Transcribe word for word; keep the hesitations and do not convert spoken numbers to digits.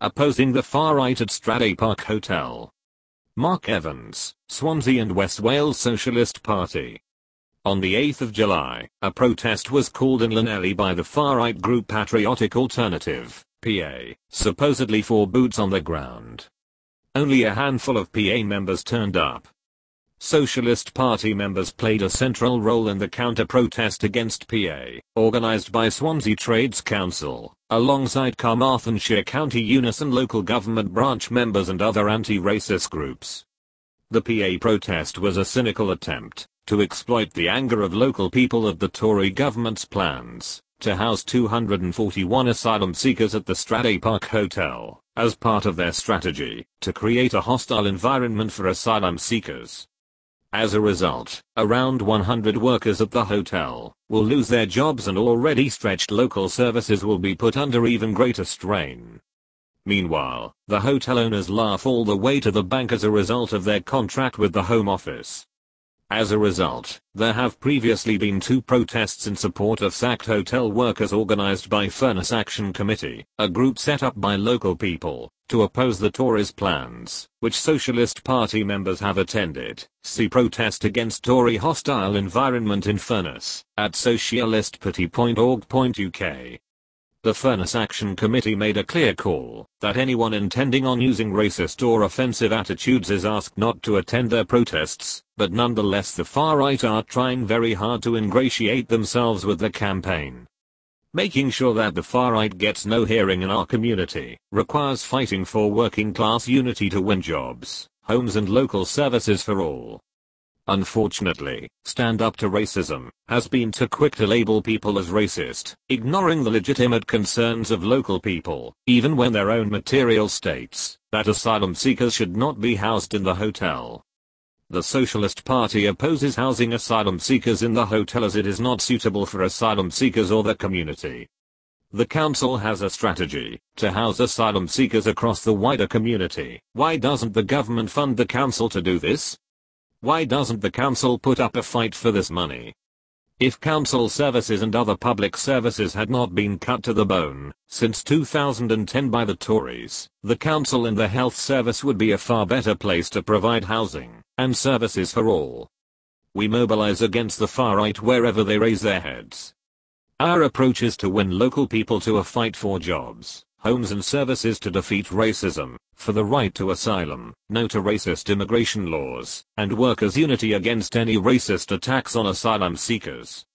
opposing the far right at Stradey Park Hotel. Mark Evans, Swansea and West Wales Socialist Party. On the eighth of July, a protest was called in Llanelli by the far-right group Patriotic Alternative, P A, supposedly for boots on the ground. Only a handful of P A members turned up. Socialist Party members played a central role in the counter-protest against P A, organised by Swansea Trades Council, alongside Carmarthenshire County Unison local government branch members and other anti-racist groups. The P A protest was a cynical attempt to exploit the anger of local people at the Tory government's plans to house two hundred forty-one asylum seekers at the Stradey Park Hotel, as part of their strategy to create a hostile environment for asylum seekers. As a result, around one hundred workers at the hotel will lose their jobs and already stretched local services will be put under even greater strain. Meanwhile, the hotel owners laugh all the way to the bank as a result of their contract with the Home Office. As a result, there have previously been two protests in support of sacked hotel workers organised by Furness Action Committee, a group set up by local people to oppose the Tories' plans, which Socialist Party members have attended. See protest against Tory hostile environment in Furness at socialist party dot org dot U K. The Furness Action Committee made a clear call that anyone intending on using racist or offensive attitudes is asked not to attend their protests, but nonetheless the far-right are trying very hard to ingratiate themselves with the campaign. Making sure that the far-right gets no hearing in our community requires fighting for working-class unity to win jobs, homes and local services for all. Unfortunately, Stand Up to Racism has been too quick to label people as racist, ignoring the legitimate concerns of local people, even when their own material states that asylum seekers should not be housed in the hotel. The Socialist Party opposes housing asylum seekers in the hotel as it is not suitable for asylum seekers or the community. The council has a strategy to house asylum seekers across the wider community. Why doesn't the government fund the council to do this? Why doesn't the council put up a fight for this money? If council services and other public services had not been cut to the bone since two thousand ten by the Tories, the council and the health service would be a far better place to provide housing and services for all. We mobilize against the far right wherever they raise their heads. Our approach is to win local people to a fight for jobs, homes and services, to defeat racism, for the right to asylum, no to racist immigration laws, and workers' unity against any racist attacks on asylum seekers.